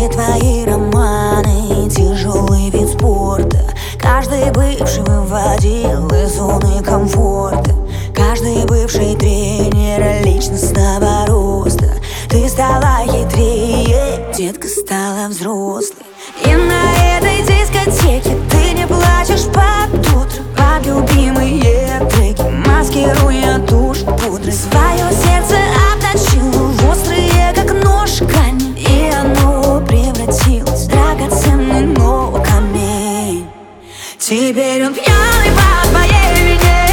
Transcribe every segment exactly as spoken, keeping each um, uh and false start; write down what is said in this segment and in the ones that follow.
Все твои романы, тяжелый вид спорта. Каждый бывший выводил из зоны комфорта. Каждый бывший тренер личностного роста. Ты стала хитрее, детка стала взрослой. И на этой дискотеке ты не плачешь под утро под любимые треки, маскируя тушь пудрой. Свое сердце обточила в острые, как нож, камень, и оно превратилось в драгоценный, но камень. Теперь он пьяный по твоей вине.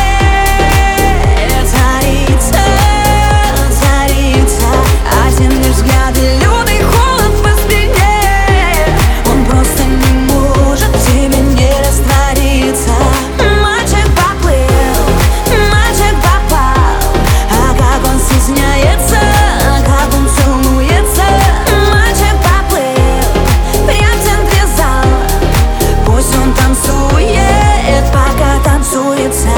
Царица, царица, а темный взгляд и лютый холод по спине. Он просто не может в тебе не раствориться. Мальчик поплыл, мальчик попал, а как он стесняется, а как он целуется. Мальчик поплыл, прям в центре зала. Пусть он танцует, пока танцуется.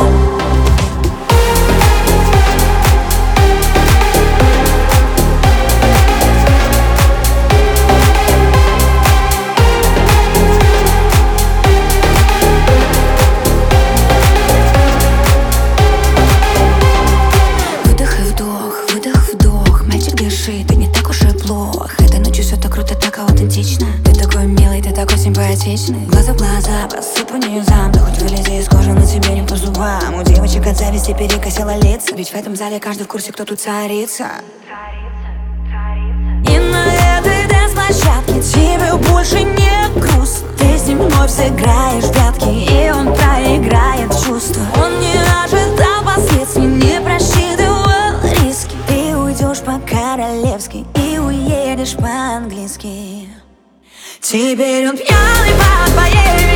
Ты не так уж и плох. Этой ночью все так круто, так аутентично. Ты такой милый, ты такой симпатичный. Глаза в глаза, посыпу низам. Да хоть вылези из кожи, на тебе не по зубам. У девочек от зависти перекосило лица. Ведь в этом зале каждый в курсе, кто тут царица. И на этой дэнс-площадке тебе больше не грустно. Ты с ним вновь сыграешь в прятки, и он проиграет чувства. Он не ожидал последствий, не просчитывал риски. Ты уйдешь по-королевски и уедешь по-английски. Теперь он пьяный по твоей вине.